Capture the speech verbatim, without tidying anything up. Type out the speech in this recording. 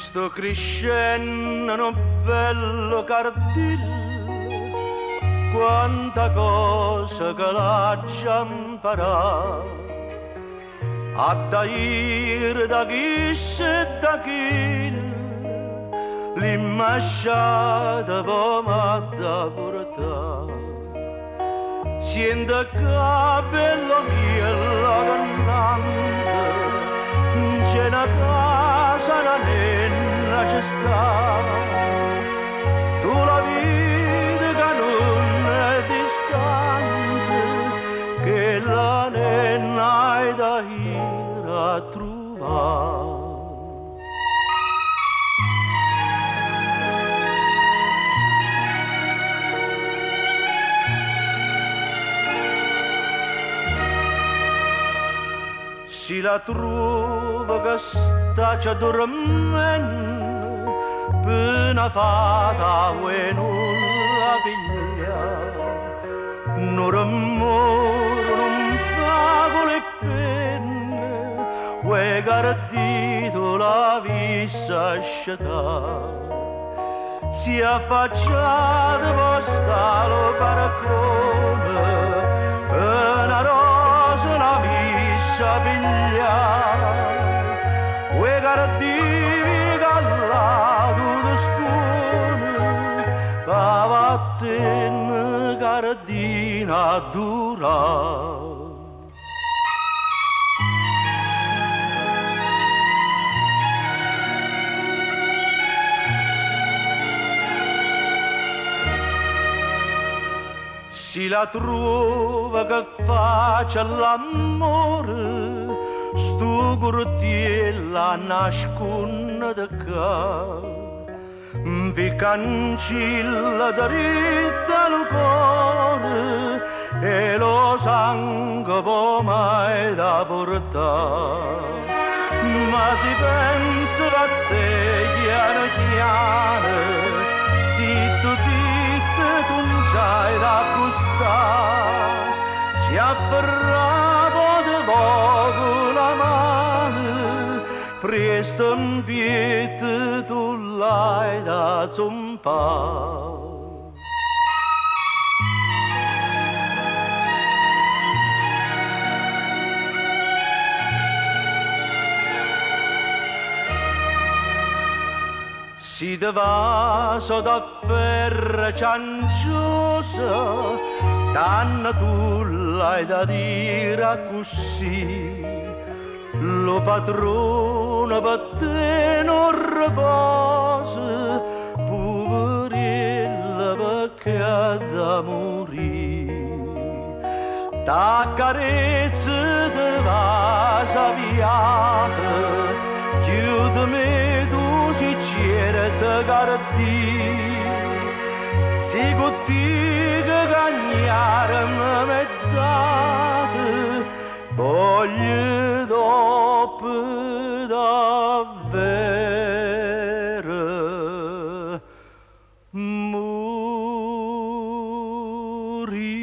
sto crescendo un bello cardillo, quanta cosa che l'ha già imparato a daire da chi e da chi l'immasciata pomata portare. Siente capello mio la cantante, c'è una casa, la nenna c'è sta, tu la vedi che non è distante, che la nenna hai da ir a trovare. Si la trova che sta già dormendo, appena fatta e non la piglia, non rumore, non fa con le penne, e gardito la vista sciatà. Si affacciata posta lo paracone, una rosa la vista pigliare, e gardivi callato di stone, pa vattene gardina dura. Si la trova che faccia l'amore, sto cortiella nasconde da ca, vi cancilla dritta al cuore e lo sangue può mai da portare. Ma si pensa a te chiaro chiaro, zitto zitto tu non c'hai da gustare, si afferrava di poco la mano, presto in piede tu l'hai da zompare. Si de vaso da ferro cianciosa, tanto tu l'hai da dire così, lo padrone per te non riposa, poverella perché ha da morire. Da carezza de vaso avviata, chiudimi tu si c'era te gardì, si cotti che cagnare me mettate, voglio dopo davvero morire.